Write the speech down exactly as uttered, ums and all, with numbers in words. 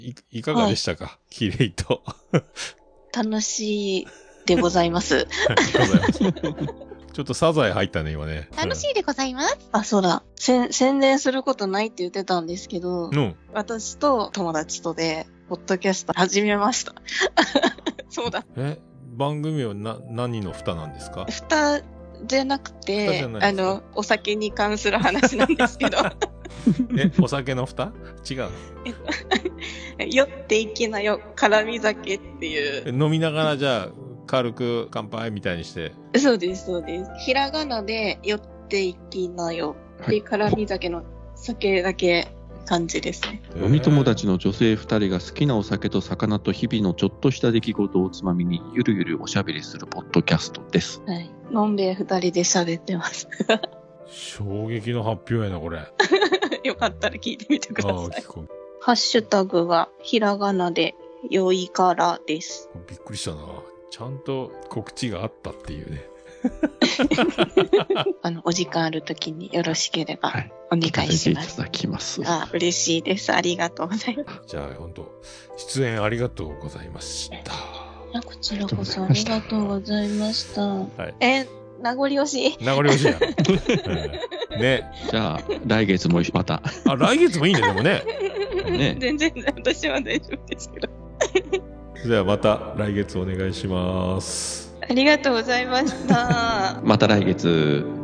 い、いかがでしたか、はい、キレイと。 楽しいでございます。 ございます。ちょっとサザエ入ったね、今ね。 楽しいでございます。うん、あ、そうだ。せ宣伝することないって言ってたんですけど、うん、私と友達とで、ポッドキャスト始めました。そうだ。 え、番組はな、何の蓋なんですか？ 蓋じゃなくて、あの、お酒に関する話なんですけど。 え、お酒の蓋？違う。 酔っていきなよ、辛み酒っていう。 飲みながらじゃあ、軽く乾杯みたいにして。 そうです、そうです。ひらがなで酔っていきなよ。はい、で、辛み酒の酒だけ感じですね。 飲み友達の女性二人が好きなお酒と魚と日々のちょっとした出来事をつまみにゆるゆるおしゃべりするポッドキャストです。 はい。のんべえ二人で喋ってます。 衝撃の発表やな、これ。 よかったら聞いてみてください。あ、聞こう。ハッシュタグはひらがなでよいからです。 びっくりしたな。ちゃんと告知があったっていうね。 あの、お時間あるときによろしければお願いします。 いただきます。 あ、嬉しいです。ありがとうございます。 じゃあ、本当出演ありがとうございました。 こちらこそありがとうございました。はい、え、名残惜しい。 名残惜しいや。ね。 じゃあ、来月もまた。 あ、来月もいいね、でもね。 ね。全然、私は大丈夫ですけど。 じゃあ、また来月お願いします。 ありがとうございました。 また来月。